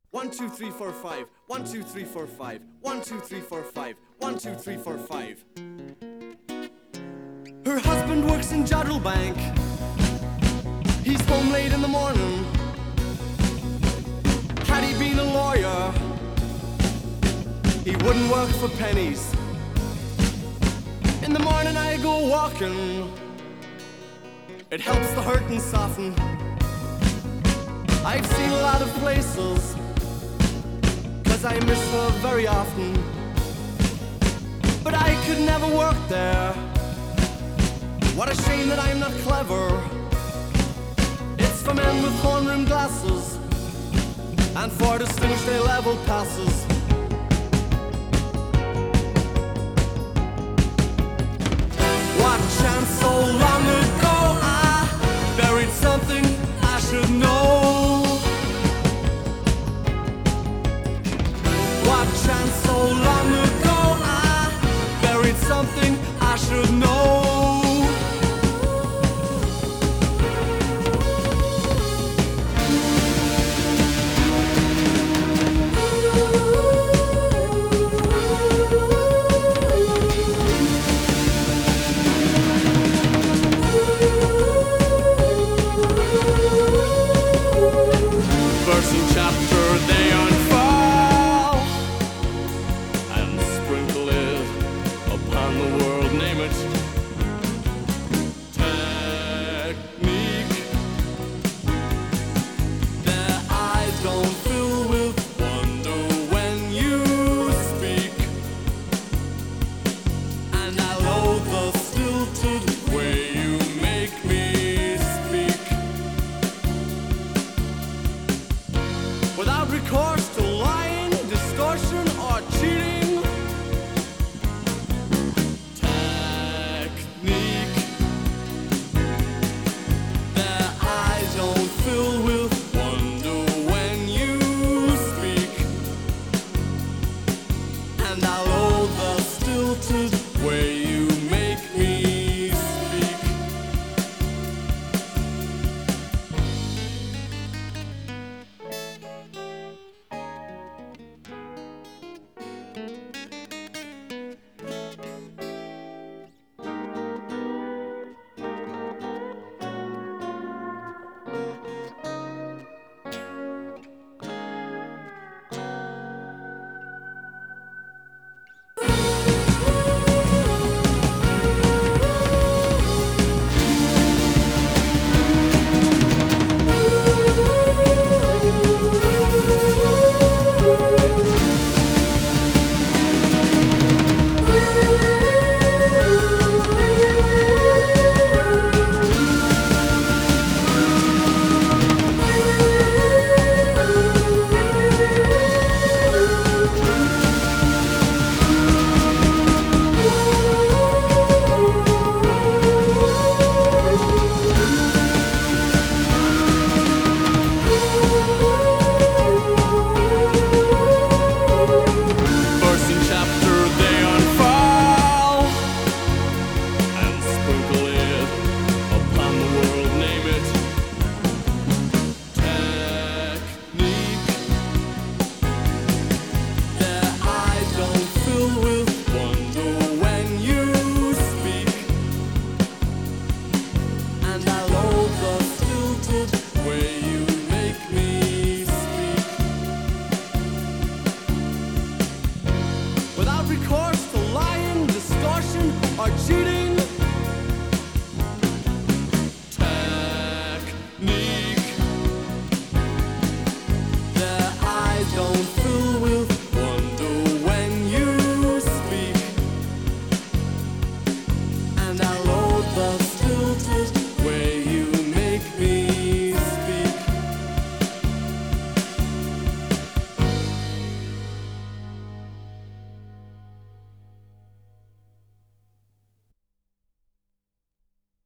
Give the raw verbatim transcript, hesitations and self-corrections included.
One, two, three, four, five. One, two, three, four, five. One, two, three, four, five. One, two, three, four, five. Her husband works in Jodrell Bank. He's home late in the morning. Had he been a lawyer, he wouldn't work for pennies. In the morning I go walking. It helps the hurt and soften. I've seen a lot of places, 'cause I miss her very often. But I could never work there. What a shame that I'm not clever. It's for men with horn-rimmed glasses and for distinguished A-level passes. What chance so long ago I buried something I should know. What chance so long ago I buried something I should know. Verse in chapter